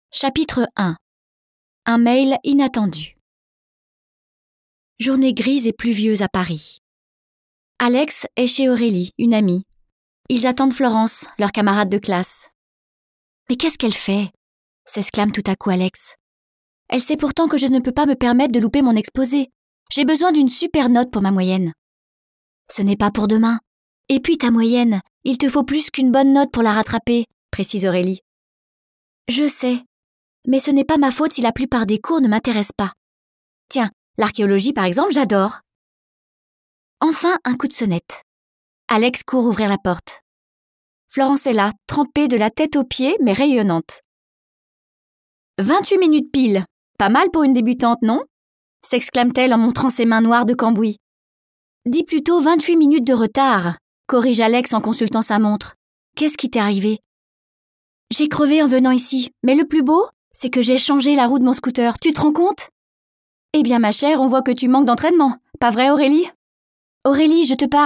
Chapitre 1. Un mail inattendu. Journée grise et pluvieuse à Paris. Alex est chez Aurélie, une amie. Ils attendent Florence, leur camarade de classe. « Mais qu'est-ce qu'elle fait ?» s'exclame tout à coup Alex. « Elle sait pourtant que je ne peux pas me permettre de louper mon exposé. J'ai besoin d'une super note pour ma moyenne. »« Ce n'est pas pour demain. Et puis ta moyenne, il te faut plus qu'une bonne note pour la rattraper, » précise Aurélie. « Je sais. Mais ce n'est pas ma faute si la plupart des cours ne m'intéressent pas. Tiens, l'archéologie par exemple, j'adore. » Enfin, un coup de sonnette. Alex court ouvrir la porte. Florence est là, trempée de la tête aux pieds, mais rayonnante. « 28 minutes pile. Pas mal pour une débutante, non ?» s'exclame-t-elle en montrant ses mains noires de cambouis. « Dis plutôt 28 minutes de retard, » corrige Alex en consultant sa montre. « Qu'est-ce qui t'est arrivé ?»« J'ai crevé en venant ici, mais le plus beau, c'est que j'ai changé la roue de mon scooter. Tu te rends compte ?»« Eh bien, ma chère, on voit que tu manques d'entraînement. Pas vrai, Aurélie ? » ?»« Aurélie, je te parle !»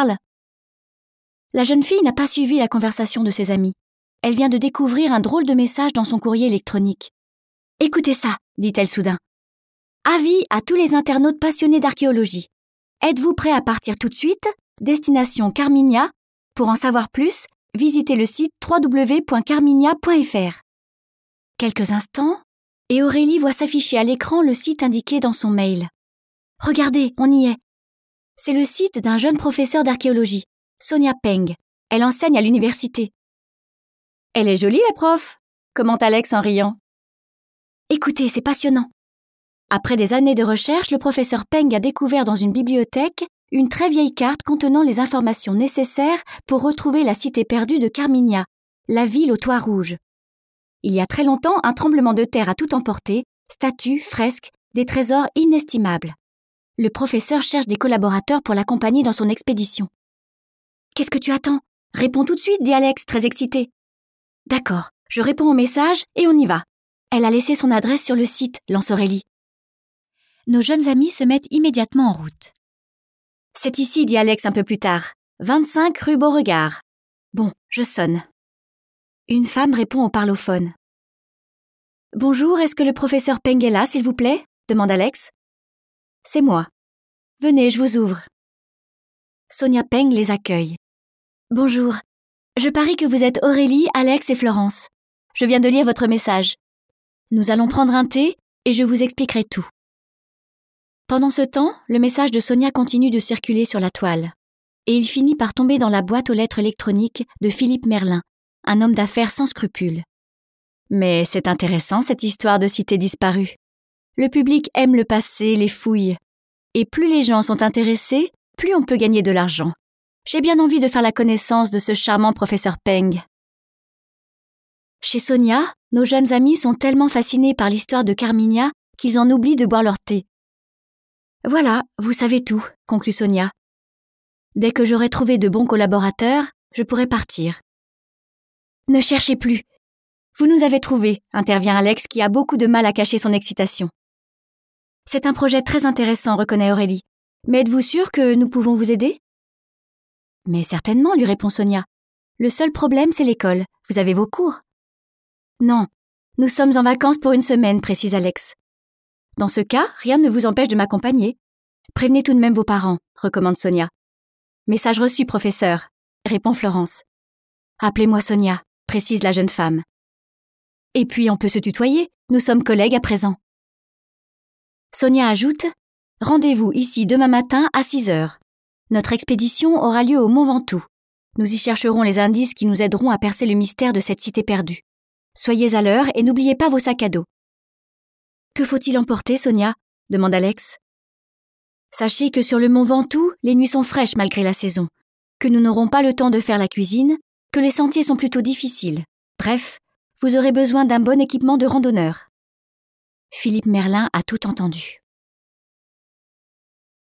La jeune fille n'a pas suivi la conversation de ses amis. Elle vient de découvrir un drôle de message dans son courrier électronique. « Écoutez ça, dit-elle soudain. Avis à tous les internautes passionnés d'archéologie. Êtes-vous prêts à partir tout de suite ? Destination Carminia. Pour en savoir plus, visitez le site www.carminia.fr. Quelques instants, et Aurélie voit s'afficher à l'écran le site indiqué dans son mail. Regardez, on y est. C'est le site d'un jeune professeur d'archéologie, Sonia Peng. Elle enseigne à l'université. « Elle est jolie, la prof !» commente Alex en riant. « Écoutez, c'est passionnant. » Après des années de recherche, le professeur Peng a découvert dans une bibliothèque une très vieille carte contenant les informations nécessaires pour retrouver la cité perdue de Carminia, la ville aux toits rouges. Il y a très longtemps, un tremblement de terre a tout emporté, statues, fresques, des trésors inestimables. Le professeur cherche des collaborateurs pour l'accompagner dans son expédition. « Qu'est-ce que tu attends ? Réponds tout de suite, dit Alex, très excité. « D'accord, je réponds au message et on y va. Elle a laissé son adresse sur le site, lance Aurélie. Nos jeunes amis se mettent immédiatement en route. « C'est ici, dit Alex un peu plus tard. 25 rue Beauregard. Bon, je sonne. » Une femme répond au parlophone. « Bonjour, est-ce que le professeur Peng est là, s'il vous plaît ?» demande Alex. « C'est moi. Venez, je vous ouvre. » Sonia Peng les accueille. « Bonjour. Je parie que vous êtes Aurélie, Alex et Florence. Je viens de lire votre message. Nous allons prendre un thé et je vous expliquerai tout. » Pendant ce temps, le message de Sonia continue de circuler sur la toile. Et il finit par tomber dans la boîte aux lettres électroniques de Philippe Merlin, un homme d'affaires sans scrupules. Mais c'est intéressant cette histoire de cité disparue. Le public aime le passé, les fouilles. Et plus les gens sont intéressés, plus on peut gagner de l'argent. J'ai bien envie de faire la connaissance de ce charmant professeur Peng. Chez Sonia, nos jeunes amis sont tellement fascinés par l'histoire de Carminia qu'ils en oublient de boire leur thé. « Voilà, vous savez tout, » conclut Sonia. « Dès que j'aurai trouvé de bons collaborateurs, je pourrai partir. »« Ne cherchez plus. Vous nous avez trouvés, » intervient Alex qui a beaucoup de mal à cacher son excitation. « C'est un projet très intéressant, reconnaît Aurélie. Mais êtes-vous sûr que nous pouvons vous aider ?»« Mais certainement, lui répond Sonia. Le seul problème, c'est l'école. Vous avez vos cours. »« Non, nous sommes en vacances pour une semaine, précise Alex. »« Dans ce cas, rien ne vous empêche de m'accompagner. Prévenez tout de même vos parents, recommande Sonia. »« Message reçu, professeur, » répond Florence. « Appelez-moi Sonia, » précise la jeune femme. « Et puis on peut se tutoyer, nous sommes collègues à présent. » Sonia ajoute « Rendez-vous ici demain matin à 6h. Notre expédition aura lieu au Mont Ventoux. Nous y chercherons les indices qui nous aideront à percer le mystère de cette cité perdue. Soyez à l'heure et n'oubliez pas vos sacs à dos. » « Que faut-il emporter, Sonia ?» demande Alex. « Sachez que sur le Mont Ventoux, les nuits sont fraîches malgré la saison, que nous n'aurons pas le temps de faire la cuisine, que les sentiers sont plutôt difficiles. Bref, vous aurez besoin d'un bon équipement de randonneur. » Philippe Merlin a tout entendu.